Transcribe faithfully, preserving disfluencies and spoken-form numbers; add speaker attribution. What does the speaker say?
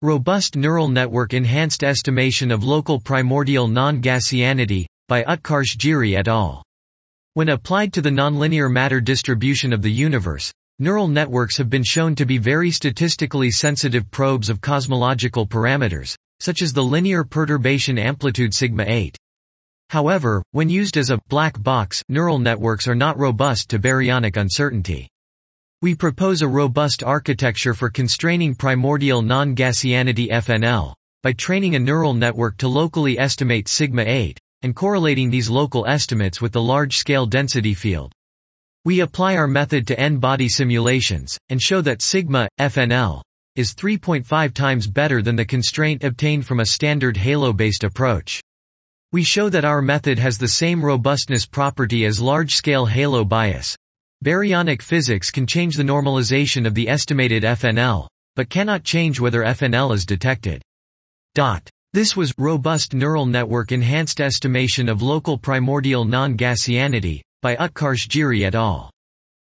Speaker 1: Robust Neural Network Enhanced Estimation of Local Primordial Non-Gaussianity, by Utkarsh Giri et al. When applied to the nonlinear matter distribution of the universe, neural networks have been shown to be very statistically sensitive probes of cosmological parameters, such as the linear perturbation amplitude sigma eight. However, when used as a black box, neural networks are not robust to baryonic uncertainty. We propose a robust architecture for constraining primordial non-Gaussianity F N L, by training a neural network to locally estimate sigma eight, and correlating these local estimates with the large-scale density field. We apply our method to n-body simulations, and show that sigma, F N L, is three point five times better than the constraint obtained from a standard halo-based approach. We show that our method has the same robustness property as large-scale halo bias. Baryonic physics can change the normalization of the estimated F N L, but cannot change whether F N L is detected. Dot. This was Robust Neural Network Enhanced Estimation of Local Primordial Non-Gaussianity, by Utkarsh Giri et al.